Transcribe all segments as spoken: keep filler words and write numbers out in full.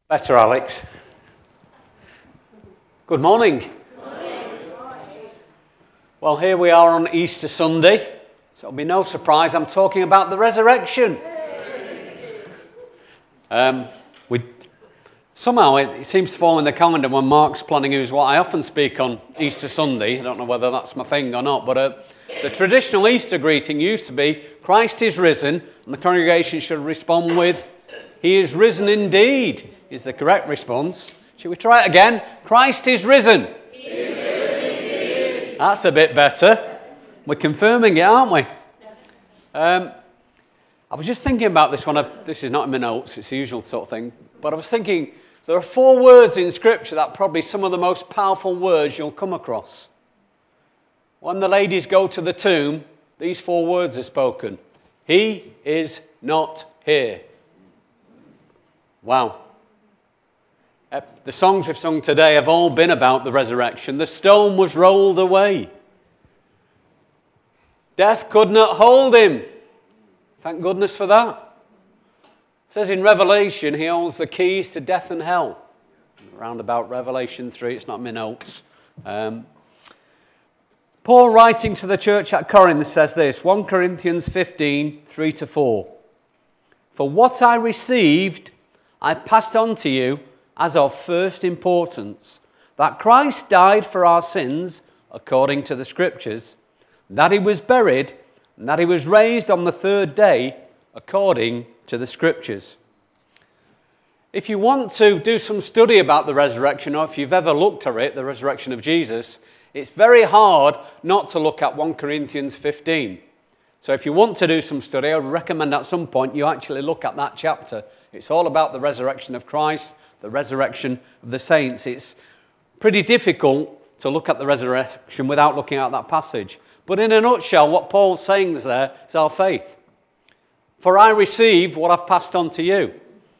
Better, Alex. Good morning. Good morning. Well, here we are on Easter Sunday, so it'll be no surprise I'm talking about the resurrection. Um, we somehow it, it seems to fall in the calendar when Mark's planning is what I often speak on Easter Sunday. I don't know whether that's my thing or not, but uh, the traditional Easter greeting used to be, Christ is risen, and the congregation should respond with, He is risen indeed, is the correct response. Shall we try it again? Christ is risen. He is risen indeed. That's a bit better. We're confirming it, aren't we? Um, I was just thinking about this one. This is not in my notes, it's the usual sort of thing. But I was thinking, there are four words in Scripture that are probably some of the most powerful words you'll come across. When the ladies go to the tomb, these four words are spoken. He is not here. Wow. Uh, the songs we've sung today have all been about the resurrection. The stone was rolled away. Death could not hold him. Thank goodness for that. It says in Revelation, he holds the keys to death and hell. Around about Revelation three, it's not in my notes. Um, Paul, writing to the church at Corinth, says this, First Corinthians fifteen, three to four. For what I received, I passed on to you as of first importance, that Christ died for our sins, according to the Scriptures, that he was buried, and that he was raised on the third day, according to the Scriptures. If you want to do some study about the resurrection, or if you've ever looked at it, the resurrection of Jesus, it's very hard not to look at First Corinthians fifteen. So if you want to do some study, I would recommend at some point you actually look at that chapter. It's all about the resurrection of Christ, the resurrection of the saints. It's pretty difficult to look at the resurrection without looking at that passage. But in a nutshell, what Paul's saying there is our faith. For I received what I've passed on to you.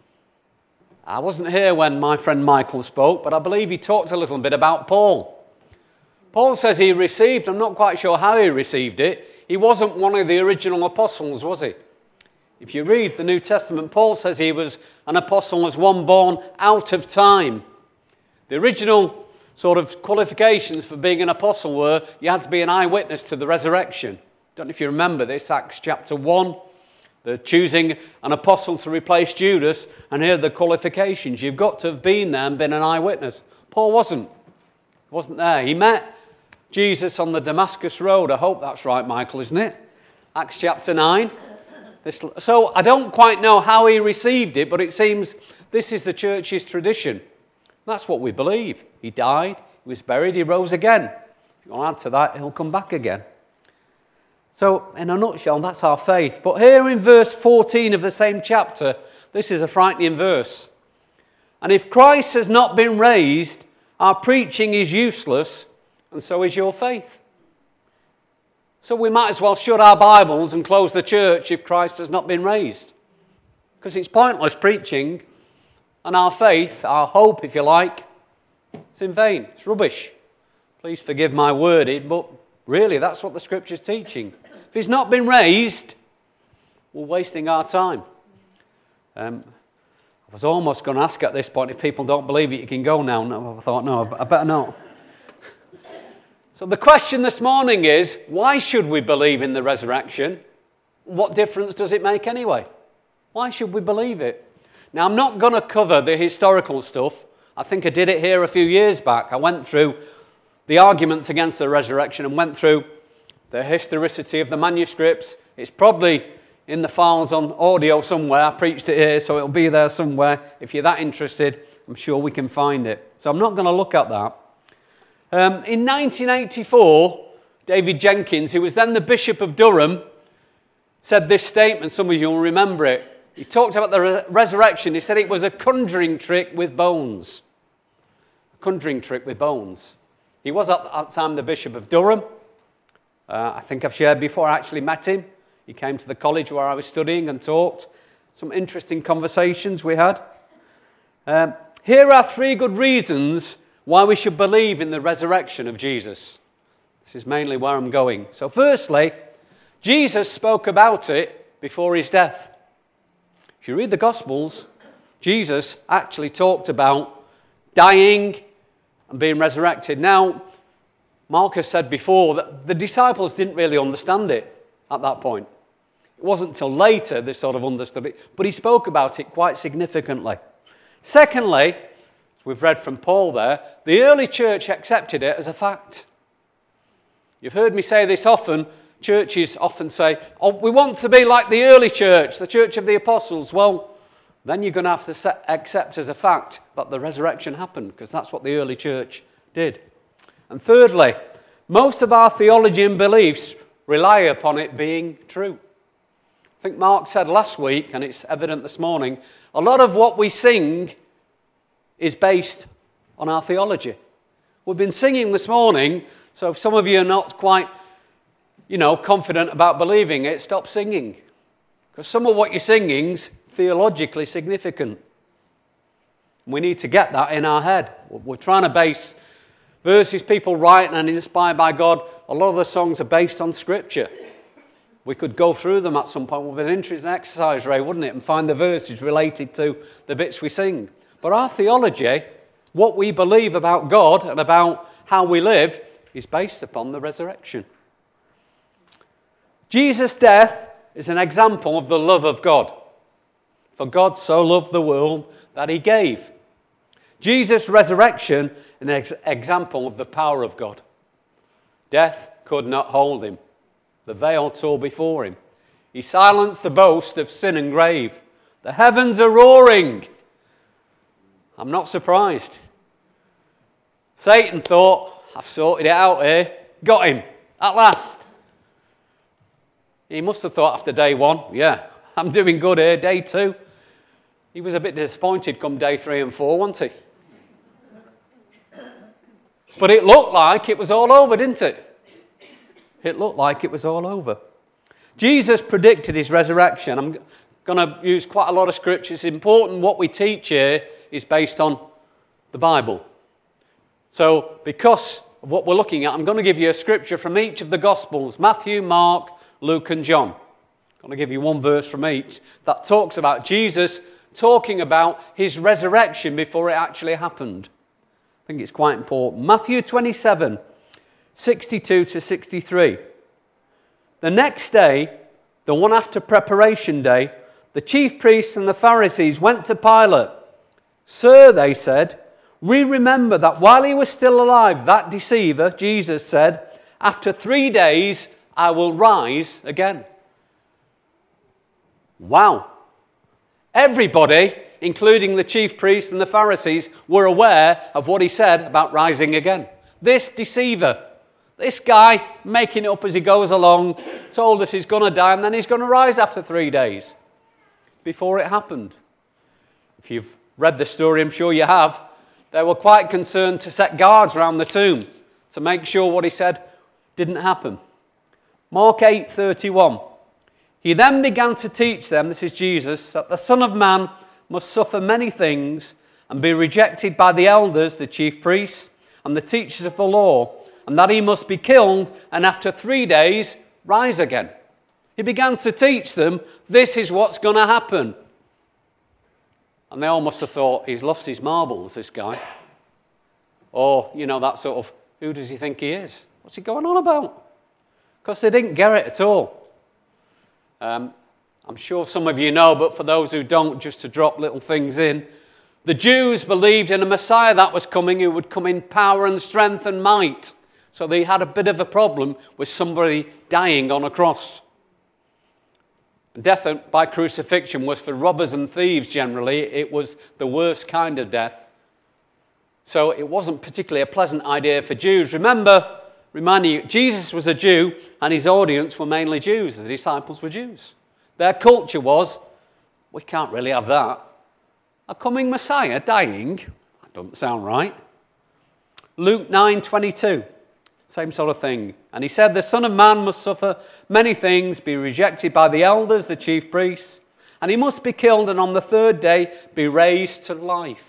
I wasn't here when my friend Michael spoke, but I believe he talked a little bit about Paul. Paul says he received, I'm not quite sure how he received it. He wasn't one of the original apostles, was he? If you read the New Testament, Paul says he was an apostle as one born out of time. The original sort of qualifications for being an apostle were you had to be an eyewitness to the resurrection. Don't know if you remember this, Acts chapter one. They're choosing an apostle to replace Judas, and here are the qualifications. You've got to have been there and been an eyewitness. Paul wasn't. He wasn't there. He met Jesus on the Damascus Road. I hope that's right, Michael, isn't it? Acts chapter nine. This, so I don't quite know how he received it, but it seems this is the church's tradition. That's what we believe. He died, he was buried, he rose again. If you want to add to that, he'll come back again. So in a nutshell, that's our faith. But here in verse fourteen of the same chapter, this is a frightening verse. And if Christ has not been raised, our preaching is useless, and so is your faith. So we might as well shut our Bibles and close the church if Christ has not been raised. Because it's pointless preaching, and our faith, our hope, if you like, it's in vain. It's rubbish. Please forgive my wording, but really that's what the Scripture's teaching. If he's not been raised, we're wasting our time. Um, I was almost going to ask at this point, if people don't believe it, you can go now. No, I thought, no, I better not. So the question this morning is, why should we believe in the resurrection? What difference does it make anyway? Why should we believe it? Now, I'm not going to cover the historical stuff. I think I did it here a few years back. I went through the arguments against the resurrection and went through the historicity of the manuscripts. It's probably in the files on audio somewhere. I preached it here, so it'll be there somewhere. If you're that interested, I'm sure we can find it. So I'm not going to look at that. Um, in nineteen eighty-four, David Jenkins, who was then the Bishop of Durham, said this statement. Some of you will remember it. He talked about the re- resurrection. He said it was a conjuring trick with bones. A conjuring trick with bones. He was at that time the Bishop of Durham. Uh, I think I've shared before, I actually met him. He came to the college where I was studying and talked. Some interesting conversations we had. Um, here are three good reasons why we should believe in the resurrection of Jesus. This is mainly where I'm going. So firstly, Jesus spoke about it before his death. If you read the Gospels, Jesus actually talked about dying and being resurrected. Now, Marcus said before that the disciples didn't really understand it at that point. It wasn't until later they sort of understood it, but he spoke about it quite significantly. Secondly, as we've read from Paul there, the early church accepted it as a fact. You've heard me say this often. Churches often say, oh, we want to be like the early church, the church of the apostles. Well, then you're going to have to accept as a fact that the resurrection happened, because that's what the early church did. And thirdly, most of our theology and beliefs rely upon it being true. I think Mark said last week, and it's evident this morning, a lot of what we sing is based on our theology. We've been singing this morning, so if some of you are not quite, you know, confident about believing it, stop singing. Because some of what you're singing is theologically significant. We need to get that in our head. We're trying to base verses people write and inspired by God. A lot of the songs are based on Scripture. We could go through them at some point with an interesting exercise, Ray, wouldn't it? And find the verses related to the bits we sing. But our theology, what we believe about God and about how we live, is based upon the resurrection. Jesus' death is an example of the love of God. For God so loved the world that he gave. Jesus' resurrection is an ex- example of the power of God. Death could not hold him. The veil tore before him. He silenced the boast of sin and grave. The heavens are roaring. I'm not surprised. Satan thought, I've sorted it out here. Got him, at last. He must have thought after day one, yeah, I'm doing good here. Day two, he was a bit disappointed come day three and four, wasn't he? But it looked like it was all over, didn't it? It looked like it was all over. Jesus predicted his resurrection. I'm going to use quite a lot of scripture. It's important what we teach here is based on the Bible. So because of what we're looking at, I'm going to give you a scripture from each of the Gospels, Matthew, Mark, Luke and John. I'm going to give you one verse from each that talks about Jesus talking about his resurrection before it actually happened. I think it's quite important. Matthew twenty-seven, sixty-two to sixty-three. The next day, the one after preparation day, the chief priests and the Pharisees went to Pilate. Sir, they said, we remember that while he was still alive, that deceiver, Jesus said, after three days I will rise again. Wow. Everybody, including the chief priests and the Pharisees, were aware of what he said about rising again. This deceiver, this guy making it up as he goes along, told us he's going to die and then he's going to rise after three days. Before it happened. If you've read the story, I'm sure you have, they were quite concerned to set guards around the tomb to make sure what he said didn't happen. Mark eight thirty-one. He then began to teach them, this is Jesus, that the Son of Man must suffer many things and be rejected by the elders, the chief priests, and the teachers of the law, and that he must be killed and after three days rise again. He began to teach them, this is what's going to happen. And they all must have thought, he's lost his marbles, this guy. Or, you know, that sort of, who does he think he is? What's he going on about? Because they didn't get it at all. Um, I'm sure some of you know, but for those who don't, just to drop little things in, the Jews believed in a Messiah that was coming who would come in power and strength and might. So they had a bit of a problem with somebody dying on a cross. Death by crucifixion was for robbers and thieves generally. It was the worst kind of death. So it wasn't particularly a pleasant idea for Jews. Remember, reminding you, Jesus was a Jew and his audience were mainly Jews. The disciples were Jews. Their culture was, we can't really have that. A coming Messiah dying? That doesn't sound right. Luke nine twenty-two. Same sort of thing. And he said, the Son of Man must suffer many things, be rejected by the elders, the chief priests, and he must be killed and on the third day be raised to life.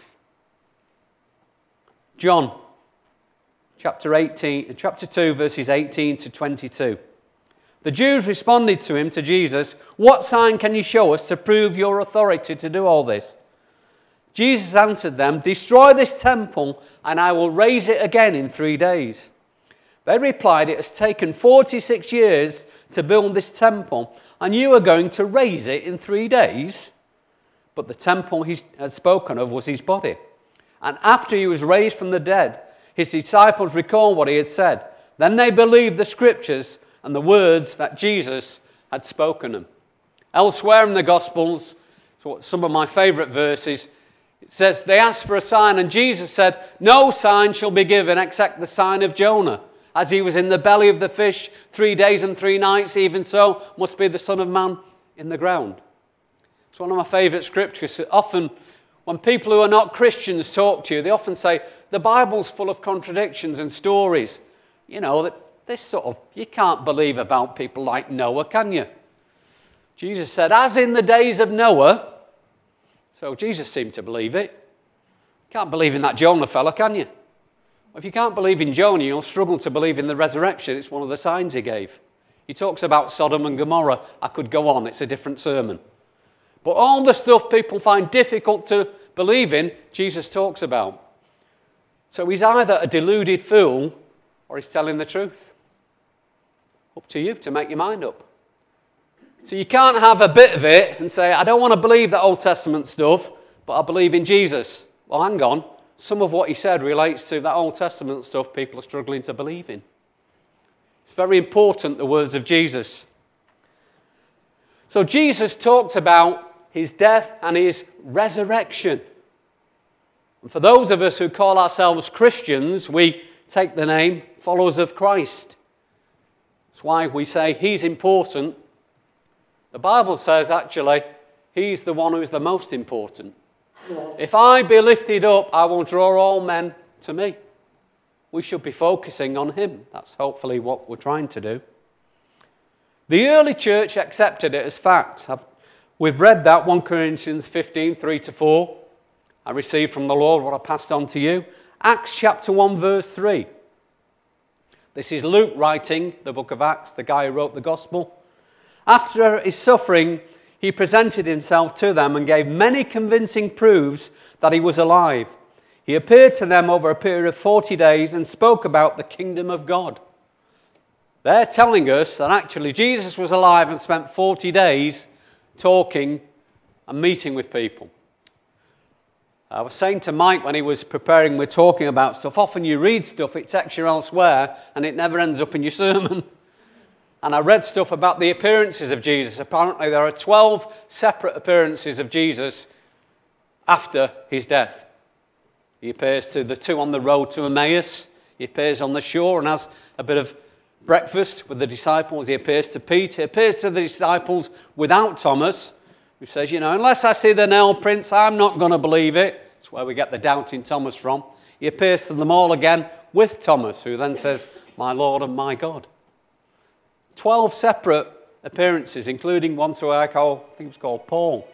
John, chapter eighteen, chapter two, verses eighteen to twenty-two. The Jews responded to him, to Jesus, what sign can you show us to prove your authority to do all this? Jesus answered them, "Destroy this temple, and I will raise it again in three days." They replied, "It has taken forty-six years to build this temple, and you are going to raise it in three days?" But the temple he had spoken of was his body. And after he was raised from the dead, his disciples recalled what he had said. Then they believed the scriptures and the words that Jesus had spoken them. Elsewhere in the Gospels, so some of my favourite verses, it says, they asked for a sign, and Jesus said, "No sign shall be given except the sign of Jonah. As he was in the belly of the fish three days and three nights, even so must be the Son of Man in the ground." It's one of my favourite scriptures. Often, when people who are not Christians talk to you, they often say, the Bible's full of contradictions and stories. You know, that this sort of, you can't believe about people like Noah, can you? Jesus said, as in the days of Noah. So Jesus seemed to believe it. You can't believe in that Jonah fella, can you? If you can't believe in Jonah, you'll struggle to believe in the resurrection. It's one of the signs he gave. He talks about Sodom and Gomorrah. I could go on. It's a different sermon. But all the stuff people find difficult to believe in, Jesus talks about. So he's either a deluded fool or he's telling the truth. Up to you to make your mind up. So you can't have a bit of it and say, I don't want to believe that Old Testament stuff, but I believe in Jesus. Well, hang on. Some of what he said relates to that Old Testament stuff people are struggling to believe in. It's very important, the words of Jesus. So Jesus talked about his death and his resurrection. And for those of us who call ourselves Christians, we take the name followers of Christ. That's why we say he's important. The Bible says, actually, he's the one who's the most important. If I be lifted up, I will draw all men to me. We should be focusing on him. That's hopefully what we're trying to do. The early church accepted it as fact. I've, we've read that, First Corinthians fifteen, three to four. I received from the Lord what I passed on to you. Acts chapter one, verse three. This is Luke writing the book of Acts, the guy who wrote the gospel. After his suffering, he presented himself to them and gave many convincing proofs that he was alive. He appeared to them over a period of forty days and spoke about the kingdom of God. They're telling us that actually Jesus was alive and spent forty days talking and meeting with people. I was saying to Mike when he was preparing, we're talking about stuff, often you read stuff, it takes you elsewhere and it never ends up in your sermon. And I read stuff about the appearances of Jesus. Apparently there are twelve separate appearances of Jesus after his death. He appears to the two on the road to Emmaus. He appears on the shore and has a bit of breakfast with the disciples. He appears to Peter. He appears to the disciples without Thomas, who says, you know, unless I see the nail prints, I'm not going to believe it. That's where we get the doubting Thomas from. He appears to them all again with Thomas, who then says, my Lord and my God. Twelve separate appearances, including one to I call, I think it was called Paul.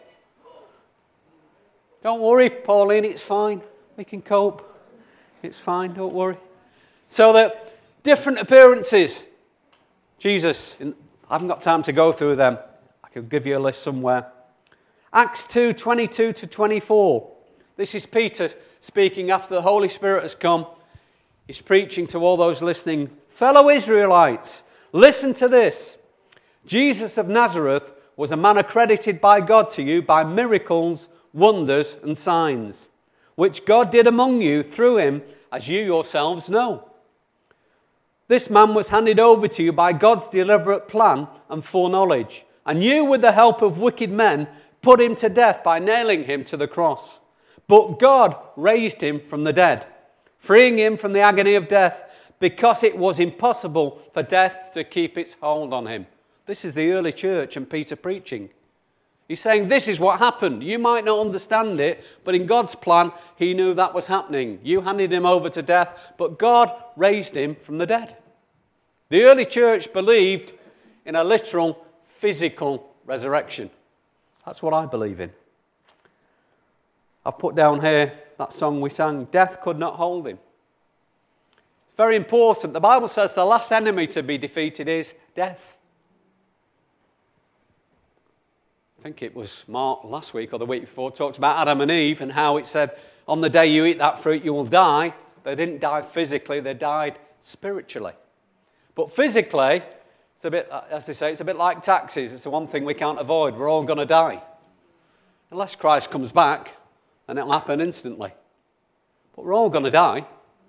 Don't worry, Pauline, it's fine. We can cope. It's fine, don't worry. So that different appearances. Jesus, I haven't got time to go through them. I could give you a list somewhere. Acts two, twenty-two to twenty-four. This is Peter speaking after the Holy Spirit has come. He's preaching to all those listening. Fellow Israelites, listen to this. Jesus of Nazareth was a man accredited by God to you by miracles, wonders, and signs, which God did among you through him, as you yourselves know. This man was handed over to you by God's deliberate plan and foreknowledge, and you, with the help of wicked men, put him to death by nailing him to the cross. But God raised him from the dead, freeing him from the agony of death, because it was impossible for death to keep its hold on him. This is the early church and Peter preaching. He's saying this is what happened. You might not understand it, but in God's plan, he knew that was happening. You handed him over to death, but God raised him from the dead. The early church believed in a literal, physical resurrection. That's what I believe in. I've put down here that song we sang, Death Could Not Hold Him. It's very important. The Bible says the last enemy to be defeated is death. think it was Mark last week or the week before, talked about Adam and Eve and how it said, on the day you eat that fruit, you will die. They didn't die physically, they died spiritually. But physically, it's a bit, as they say, it's a bit like taxes. It's the one thing we can't avoid. We're all going to die. Unless Christ comes back, then it'll happen instantly. But we're all going to die.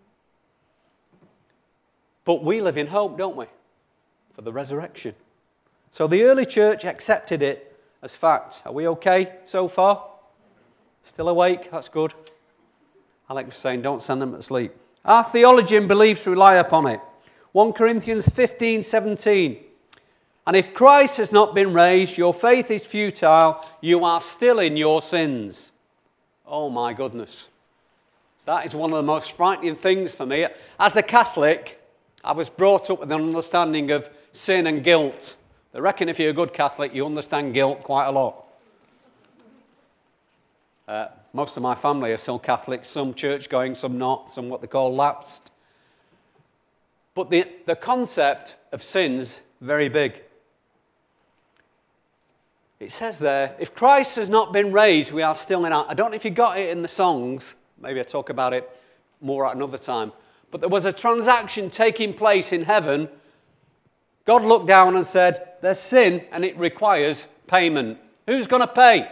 But we live in hope, don't we? For the resurrection. So the early church accepted it as fact. Are we okay so far? Still awake? That's good. Alex was saying, don't send them to sleep. Our theology and beliefs rely upon it. First Corinthians fifteen seventeen. And if Christ has not been raised, your faith is futile. You are still in your sins. Oh my goodness. That is one of the most frightening things for me. As a Catholic, I was brought up with an understanding of sin and guilt. They reckon if you're a good Catholic, you understand guilt quite a lot. Uh, most of my family are still Catholic, some church-going, some not, some what they call lapsed. But the, the concept of sin's very big. It says there, if Christ has not been raised, we are still in our... I don't know if you got it in the songs. Maybe I'll talk about it more at another time. But there was a transaction taking place in heaven. God looked down and said, there's sin and it requires payment. Who's going to pay?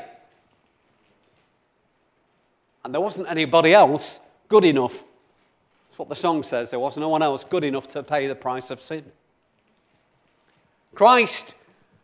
And there wasn't anybody else good enough. That's what the song says. There was no one else good enough to pay the price of sin. Christ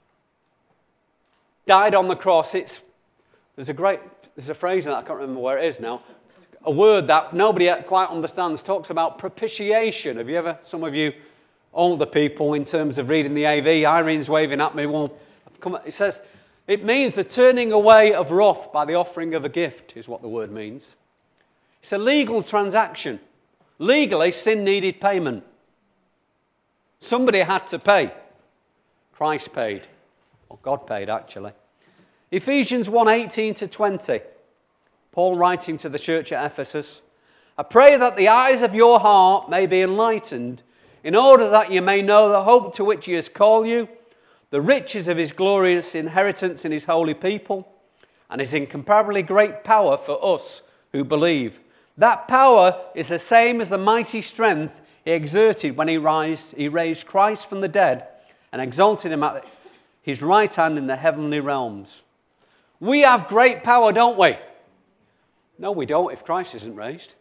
died on the cross. It's, there's a great, there's a phrase in that, I can't remember where it is now. A word that nobody quite understands, talks about propitiation. Have you ever, some of you older people, in terms of reading the A V, Irene's waving at me, well, it says, it means the turning away of wrath by the offering of a gift, is what the word means. It's a legal transaction. Legally, sin needed payment. Somebody had to pay. Christ paid. Or God paid, actually. Ephesians one eighteen to twenty. Paul writing to the church at Ephesus, I pray that the eyes of your heart may be enlightened, in order that you may know the hope to which he has called you, the riches of his glorious inheritance in his holy people, and his incomparably great power for us who believe. That power is the same as the mighty strength he exerted when he raised, he raised Christ from the dead and exalted him at his right hand in the heavenly realms. We have great power, don't we? No, we don't if Christ isn't raised.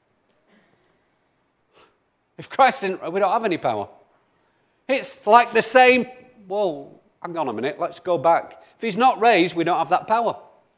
If Christ isn't, we don't have any power. It's like the same, whoa, hang on a minute, let's go back. If he's not raised, we don't have that power.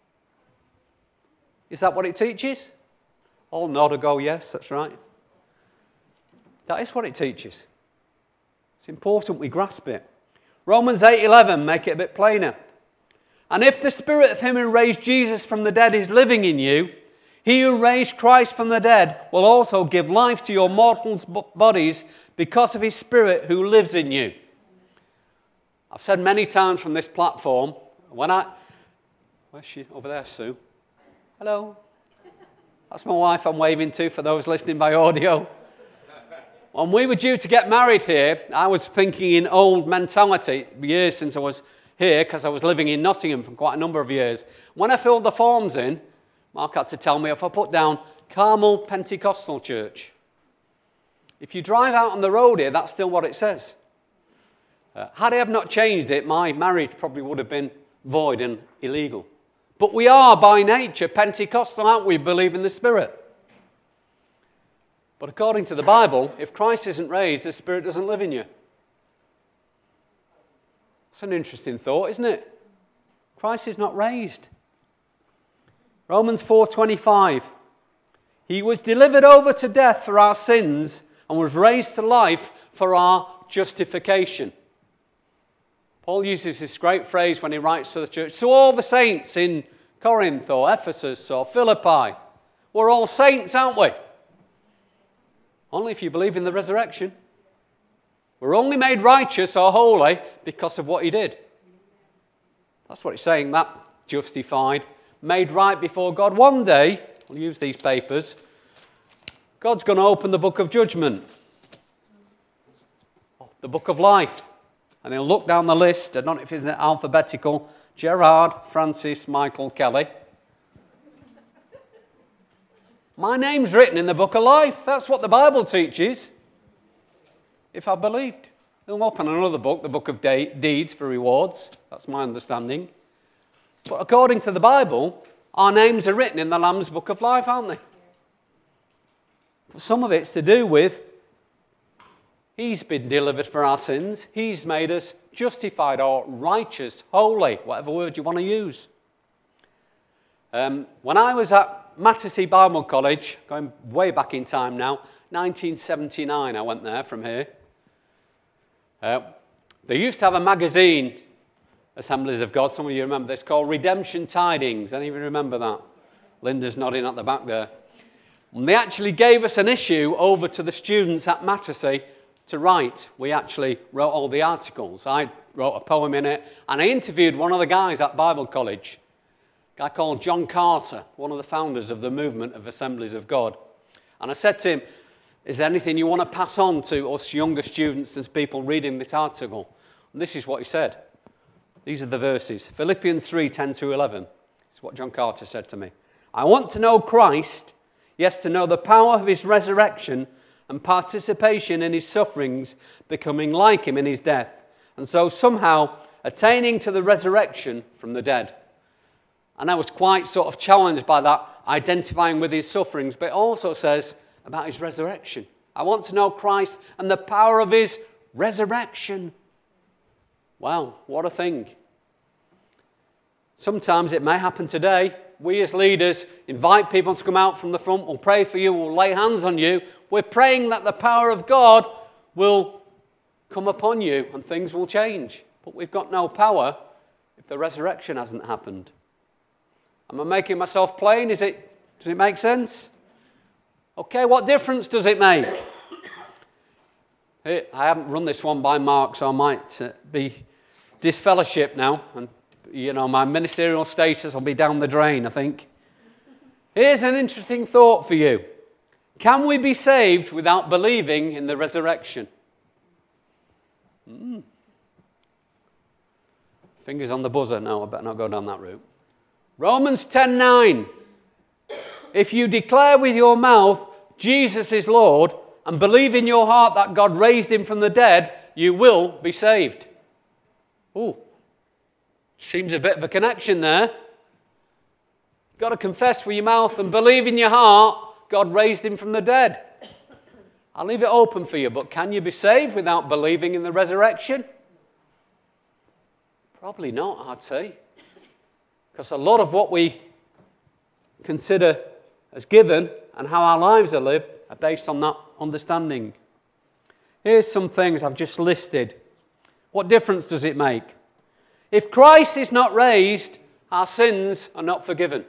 Is that what it teaches? All nod or go, yes, that's right. That is what it teaches. It's important we grasp it. Romans eight eleven, make it a bit plainer. And if the spirit of him who raised Jesus from the dead is living in you, he who raised Christ from the dead will also give life to your mortal bodies because of his spirit who lives in you. I've said many times from this platform, when I... Where's she? Over there, Sue. Hello. That's my wife I'm waving to for those listening by audio. When we were due to get married here, I was thinking in old mentality, years since I was here, because I was living in Nottingham for quite a number of years. When I filled the forms in, Mark had to tell me if I put down Carmel Pentecostal Church. If you drive out on the road here, that's still what it says. Uh, had I have not changed it, my marriage probably would have been void and illegal. But we are by nature Pentecostal, aren't we? Believe in the Spirit. But according to the Bible, if Christ isn't raised, the Spirit doesn't live in you. That's an interesting thought, isn't it? Christ is not raised. Romans four twenty-five. He was delivered over to death for our sins and was raised to life for our justification. Paul uses this great phrase when he writes to the church. So all the saints in Corinth or Ephesus or Philippi, we're all saints, aren't we? Only if you believe in the resurrection. We're only made righteous or holy because of what he did. That's what it's saying, that justified, made right before God. One day, we'll use these papers, God's going to open the book of judgment, the book of life, and he'll look down the list. I don't know if it's alphabetical, Gerard Francis Michael Kelly. My name's written in the book of life. That's what the Bible teaches. If I believed. They'll open another book, the book of de- deeds for rewards. That's my understanding. But according to the Bible, our names are written in the Lamb's book of life, aren't they? But some of it's to do with He's been delivered for our sins. He's made us justified or righteous, holy, whatever word you want to use. Um, when I was at Mattersey Bible College, going way back in time now, nineteen seventy-nine I went there from here. Uh, they used to have a magazine, Assemblies of God, some of you remember this, called Redemption Tidings. Any of you remember that? Linda's nodding at the back there. And they actually gave us an issue over to the students at Mattersey to write. We actually wrote all the articles. I wrote a poem in it, and I interviewed one of the guys at Bible College, a guy called John Carter, one of the founders of the movement of Assemblies of God. And I said to him, is there anything you want to pass on to us younger students and people reading this article? And this is what he said. These are the verses. Philippians three, ten to eleven. This is what John Carter said to me. I want to know Christ, yes, to know the power of his resurrection and participation in his sufferings, becoming like him in his death, and so somehow attaining to the resurrection from the dead. And I was quite sort of challenged by that, identifying with his sufferings, but it also says about his resurrection. I want to know Christ and the power of his resurrection. Wow, what a thing. Sometimes it may happen today. We as leaders invite people to come out from the front. We'll pray for you. We'll lay hands on you. We're praying that the power of God will come upon you and things will change. But we've got no power if the resurrection hasn't happened. Am I making myself plain? Is it, does it make sense? Okay, what difference does it make? I haven't run this one by Mark, so I might uh, be disfellowshipped now. And, you know, my ministerial status will be down the drain, I think. Here's an interesting thought for you. Can we be saved without believing in the resurrection? Mm. Fingers on the buzzer. No, I better not go down that route. Romans ten nine. If you declare with your mouth Jesus is Lord and believe in your heart that God raised him from the dead, you will be saved. Ooh, seems a bit of a connection there. You've got to confess with your mouth and believe in your heart God raised him from the dead. I'll leave it open for you, but can you be saved without believing in the resurrection? Probably not, I'd say. Because a lot of what we consider as given and how our lives are lived are based on that understanding. Here's some things I've just listed. What difference does it make? If Christ is not raised, our sins are not forgiven.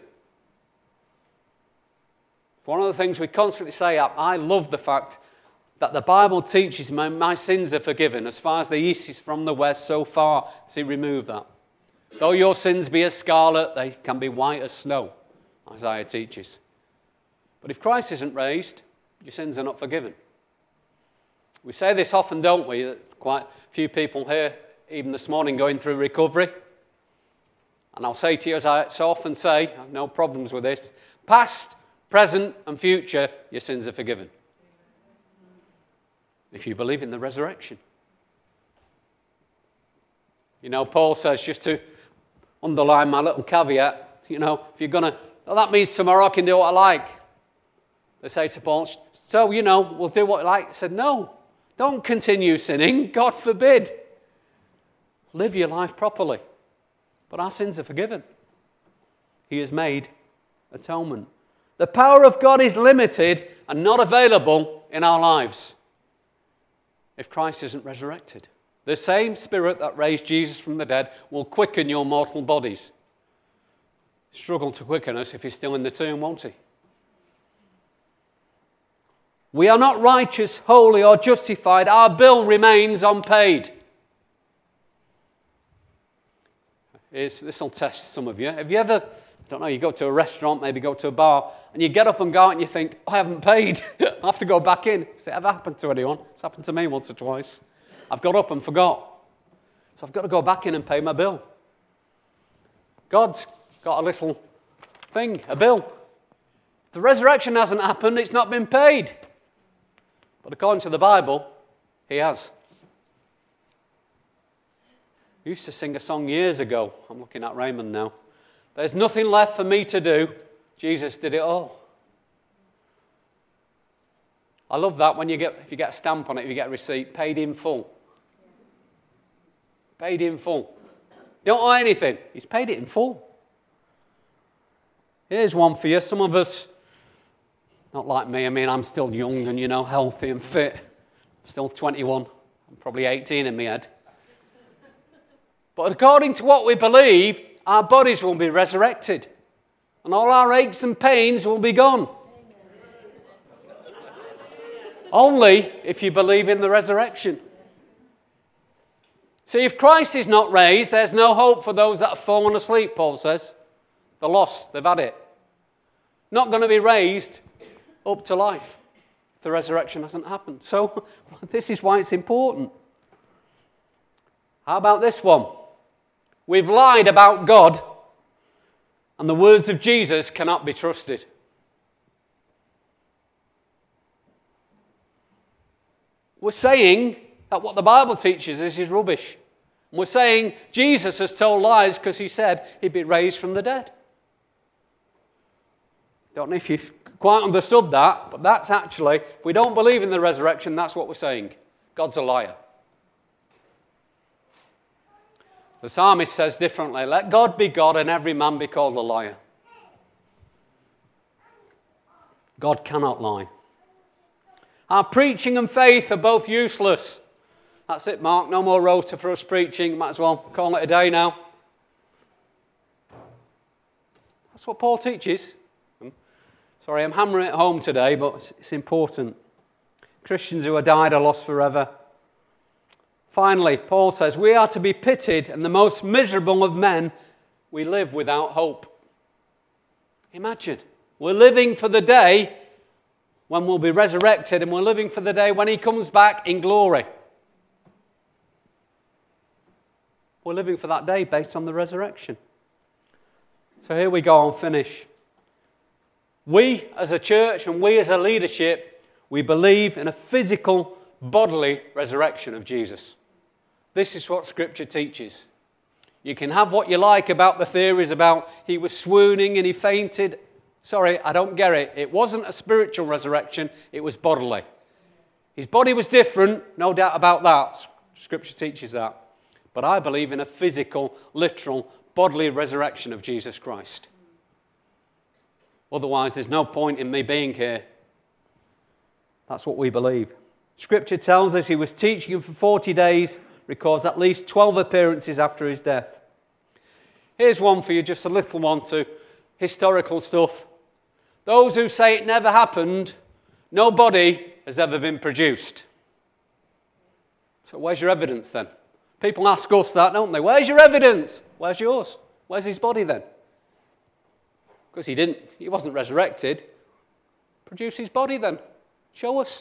One of the things we constantly say, I love the fact that the Bible teaches my, my sins are forgiven. As far as the east is from the west, so far as he removed that. Though your sins be as scarlet, they can be white as snow, Isaiah teaches. But if Christ isn't raised, your sins are not forgiven. We say this often, don't we? Quite a few people here, even this morning, going through recovery. And I'll say to you, as I so often say, I have no problems with this, past, present, and future, your sins are forgiven. If you believe in the resurrection. You know, Paul says, just to underline my little caveat, you know, if you're going to, well, that means tomorrow I can do what I like. They say to Paul, so, you know, we'll do what I like. He said, no, don't continue sinning. God forbid. Live your life properly. But our sins are forgiven. He has made atonement. The power of God is limited and not available in our lives if Christ isn't resurrected. The same Spirit that raised Jesus from the dead will quicken your mortal bodies. Struggle to quicken us if he's still in the tomb, won't he? We are not righteous, holy, or justified. Our bill remains unpaid. This will test some of you. Have you ever, I don't know, you go to a restaurant, maybe go to a bar, and you get up and go out and you think, I haven't paid. I have to go back in. Has it ever happened to anyone? It's happened to me once or twice. I've got up and forgot. So I've got to go back in and pay my bill. God's got a little thing, a bill. If the resurrection hasn't happened, it's not been paid. But according to the Bible, he has. I used to sing a song years ago. I'm looking at Raymond now. There's nothing left for me to do. Jesus did it all. I love that when you get, if you get a stamp on it, if you get a receipt, paid in full. Paid in full. Don't owe anything. He's paid it in full. Here's one for you. Some of us, not like me, I mean, I'm still young and, you know, healthy and fit. I'm still twenty-one. I'm probably eighteen in my head. But according to what we believe, our bodies will be resurrected. And all our aches and pains will be gone. Only if you believe in the resurrection. See, if Christ is not raised, there's no hope for those that have fallen asleep, Paul says. They're lost. They've had it. Not going to be raised up to life if the resurrection hasn't happened. So this is why it's important. How about this one? We've lied about God, and the words of Jesus cannot be trusted. We're saying that what the Bible teaches us is rubbish. And we're saying Jesus has told lies because he said he'd be raised from the dead. Don't know if you've quite understood that, but that's actually, if we don't believe in the resurrection, that's what we're saying. God's a liar. The psalmist says differently, let God be God and every man be called a liar. God cannot lie. Our preaching and faith are both useless. That's it, Mark. No more rota for us preaching. Might as well call it a day now. That's what Paul teaches. Sorry, I'm hammering it home today, but it's important. Christians who have died are lost forever. Finally, Paul says, we are to be pitied, and the most miserable of men, we live without hope. Imagine, we're living for the day when we'll be resurrected, and we're living for the day when he comes back in glory. We're living for that day based on the resurrection. So here we go, I'll finish. We as a church and we as a leadership, we believe in a physical, bodily resurrection of Jesus. This is what Scripture teaches. You can have what you like about the theories about he was swooning and he fainted. Sorry, I don't get it. It wasn't a spiritual resurrection, it was bodily. His body was different, no doubt about that. Scripture teaches that. But I believe in a physical, literal, bodily resurrection of Jesus Christ. Otherwise, there's no point in me being here. That's what we believe. Scripture tells us he was teaching him for forty days, records at least twelve appearances after his death. Here's one for you, just a little one to historical stuff. Those who say it never happened, no body has ever been produced. So where's your evidence then? People ask us that, don't they? Where's your evidence? Where's yours? Where's his body then? Because he didn't, he wasn't resurrected. Produce his body then. Show us.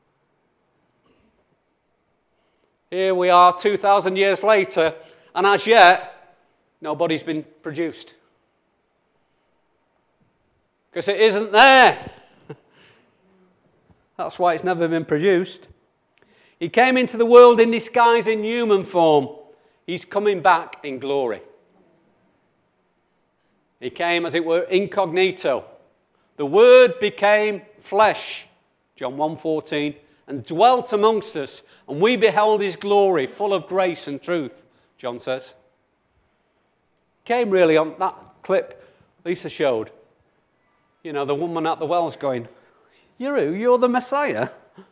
Here we are two thousand years later, and as yet, nobody's been produced. Because it isn't there. That's why it's never been produced. He came into the world in disguise in human form. He's coming back in glory. He came, as it were, incognito. The Word became flesh, John one fourteen, and dwelt amongst us, and we beheld his glory, full of grace and truth, John says. Came really on that clip Lisa showed. You know, the woman at the well's going, you're who? You're the Messiah?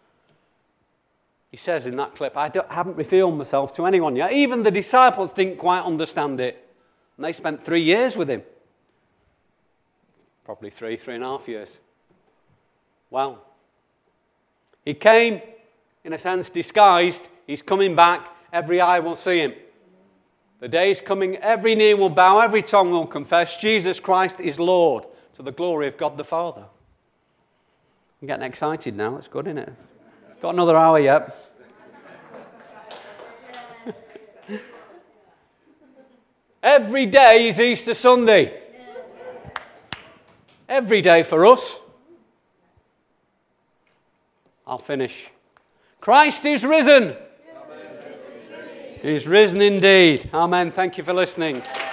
He says in that clip, I haven't revealed myself to anyone yet. Even the disciples didn't quite understand it. And they spent three years with him. Probably three, three and a half years. Well, he came, in a sense, disguised. He's coming back. Every eye will see him. The day is coming. Every knee will bow. Every tongue will confess Jesus Christ is Lord, to the glory of God the Father. I'm getting excited now. That's good, isn't it? Got another hour yet. Every day is Easter Sunday. Every day for us. I'll finish. Christ is risen. He is risen indeed. Amen. Thank you for listening.